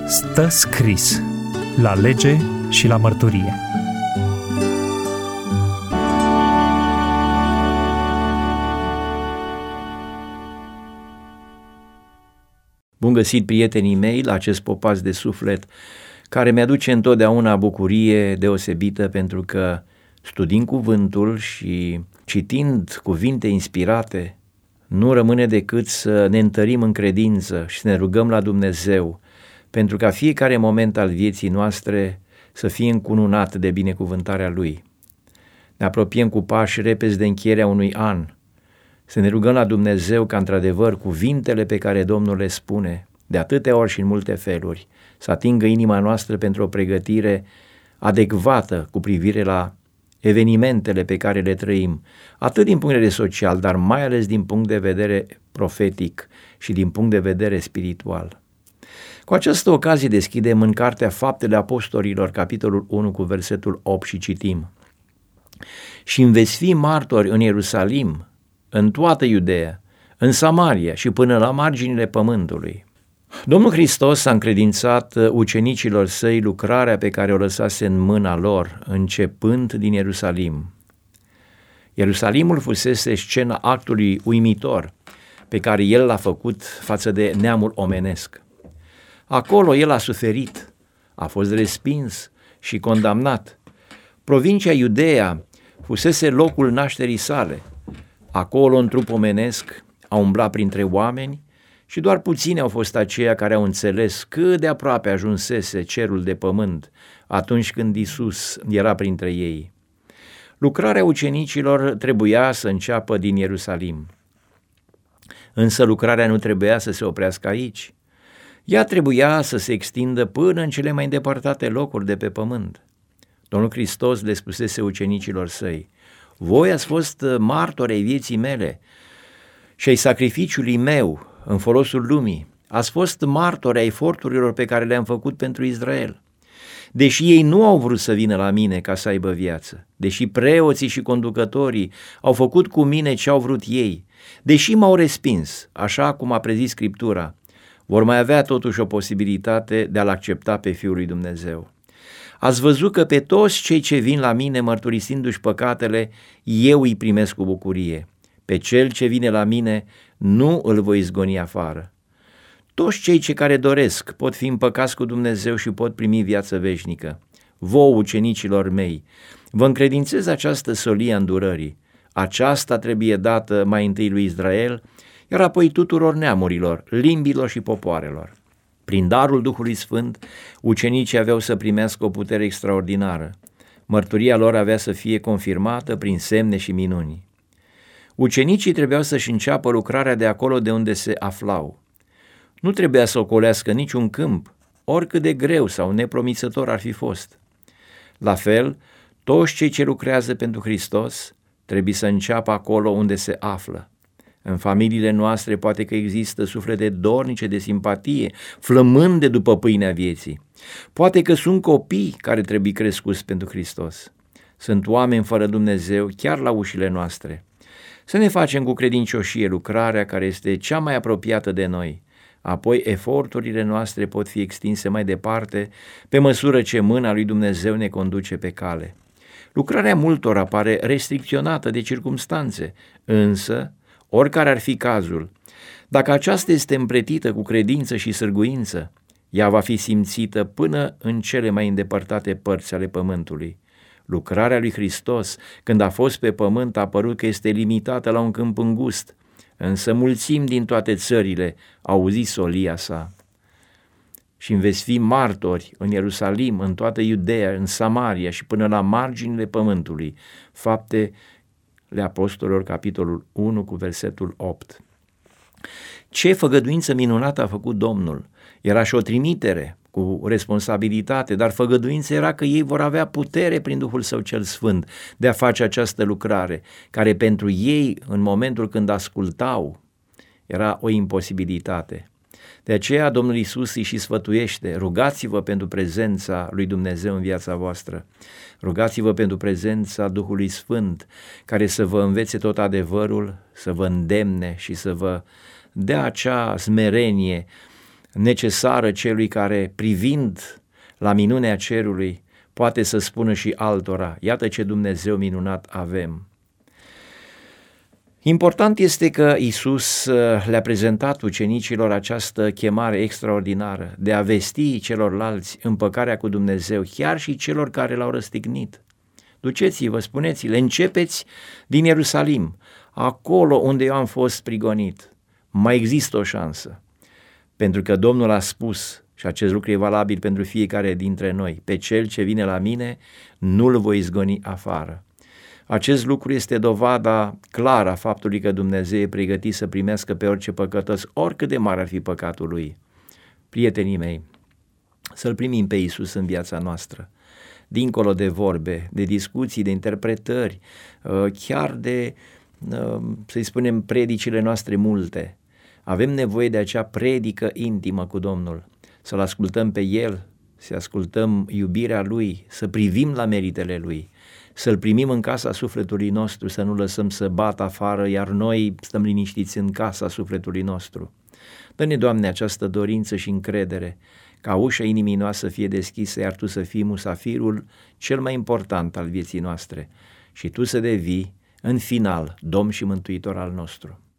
Stă scris la lege și la mărturie. Bun găsit, prietenii mei, la acest popas de suflet care mi-aduce întotdeauna bucurie deosebită, pentru că studiind cuvântul și citind cuvinte inspirate, nu rămâne decât să ne întărim în credință și să ne rugăm la Dumnezeu pentru ca fiecare moment al vieții noastre să fie încununat de binecuvântarea Lui. Ne apropiem cu pași repezi de încheierea unui an, să ne rugăm la Dumnezeu ca într-adevăr cuvintele pe care Domnul le spune de atâtea ori și în multe feluri să atingă inima noastră pentru o pregătire adecvată cu privire la evenimentele pe care le trăim, atât din punct de vedere social, dar mai ales din punct de vedere profetic și din punct de vedere spiritual. Cu această ocazie deschidem în Cartea Faptele Apostolilor, capitolul 1 cu versetul 8 și citim: Și îmi veți fi martori în Ierusalim, în toată Iudeea, în Samaria și până la marginile pământului. Domnul Hristos a încredințat ucenicilor săi lucrarea pe care o lăsase în mâna lor, începând din Ierusalim. Ierusalimul fusese scena actului uimitor pe care el l-a făcut față de neamul omenesc. Acolo el a suferit, a fost respins și condamnat. Provincia Iudeea fusese locul nașterii sale. Acolo, în trup omenesc, a umblat printre oameni și doar puțini au fost aceia care au înțeles cât de aproape ajunsese cerul de pământ atunci când Iisus era printre ei. Lucrarea ucenicilor trebuia să înceapă din Ierusalim. Însă lucrarea nu trebuia să se oprească aici. Ea trebuia să se extindă până în cele mai îndepărtate locuri de pe pământ. Domnul Hristos le spusese ucenicilor săi: voi ați fost martori ai vieții mele și ai sacrificiului meu în folosul lumii. Ați fost martori ai eforturilor pe care le-am făcut pentru Israel. Deși ei nu au vrut să vină la mine ca să aibă viață, deși preoții și conducătorii au făcut cu mine ce au vrut ei, deși m-au respins, așa cum a prezis Scriptura, vor mai avea totuși o posibilitate de a-L accepta pe Fiul lui Dumnezeu. Ați văzut că pe toți cei ce vin la mine mărturisindu-și păcatele, eu îi primesc cu bucurie. Pe cel ce vine la mine nu îl voi izgoni afară. Toți cei ce care doresc pot fi împăcați cu Dumnezeu și pot primi viață veșnică. Vouă, ucenicilor mei, vă încredințez această solie a îndurării. Aceasta trebuie dată mai întâi lui Israel, iar apoi tuturor neamurilor, limbilor și popoarelor. Prin darul Duhului Sfânt, ucenicii aveau să primească o putere extraordinară. Mărturia lor avea să fie confirmată prin semne și minuni. Ucenicii trebuiau să-și înceapă lucrarea de acolo de unde se aflau. Nu trebuia să ocolească niciun câmp, oricât de greu sau nepromițător ar fi fost. La fel, toți cei ce lucrează pentru Hristos trebuie să înceapă acolo unde se află. În familiile noastre poate că există suflete dornice de simpatie, flămânde după pâinea vieții. Poate că sunt copii care trebuie crescuți pentru Hristos. Sunt oameni fără Dumnezeu chiar la ușile noastre. Să ne facem cu credincioșie lucrarea care este cea mai apropiată de noi. Apoi eforturile noastre pot fi extinse mai departe pe măsură ce mâna lui Dumnezeu ne conduce pe cale. Lucrarea multora pare restricționată de circumstanțe, însă, oricare ar fi cazul, dacă aceasta este împletită cu credință și sârguință, ea va fi simțită până în cele mai îndepărtate părți ale pământului. Lucrarea lui Hristos, când a fost pe pământ, a părut că este limitată la un câmp îngust, însă mulțimi din toate țările au auzit solia sa. Și îmi veți fi martori în Ierusalim, în toată Iudeea, în Samaria și până la marginile pământului. Faptele Apostolilor, capitolul 1 cu versetul 8. Ce făgăduință minunată a făcut Domnul! Era și o trimitere cu responsabilitate, dar făgăduința era că ei vor avea putere prin Duhul Său cel Sfânt de a face această lucrare, care pentru ei, în momentul când ascultau, era o imposibilitate. De aceea Domnul Iisus îi și sfătuiește: rugați-vă pentru prezența lui Dumnezeu în viața voastră, rugați-vă pentru prezența Duhului Sfânt, care să vă învețe tot adevărul, să vă îndemne și să vă dea acea smerenie necesară celui care, privind la minunea cerului, poate să spună și altora, iată ce Dumnezeu minunat avem. Important este că Iisus le-a prezentat ucenicilor această chemare extraordinară de a vesti celorlalți împăcarea cu Dumnezeu, chiar și celor care l-au răstignit. Duceți-vă, spuneți-le, începeți din Ierusalim, acolo unde eu am fost prigonit. Mai există o șansă, pentru că Domnul a spus, și acest lucru e valabil pentru fiecare dintre noi, pe cel ce vine la mine nu-l voi izgoni afară. Acest lucru este dovada clară a faptului că Dumnezeu e pregătit să primească pe orice păcătos, oricât de mare ar fi păcatul lui. Prietenii mei, să-L primim pe Iisus în viața noastră, dincolo de vorbe, de discuții, de interpretări, chiar de, să-i spunem, predicile noastre multe. Avem nevoie de acea predică intimă cu Domnul, să-L ascultăm pe El, să ascultăm iubirea Lui, să privim la meritele Lui, să-L primim în casa sufletului nostru, să nu lăsăm să bată afară, iar noi stăm liniștiți în casa sufletului nostru. Dă-ne, Doamne, această dorință și încredere, ca ușa inimii noastre să fie deschisă, iar Tu să fii musafirul cel mai important al vieții noastre și Tu să devii, în final, Domn și Mântuitor al nostru.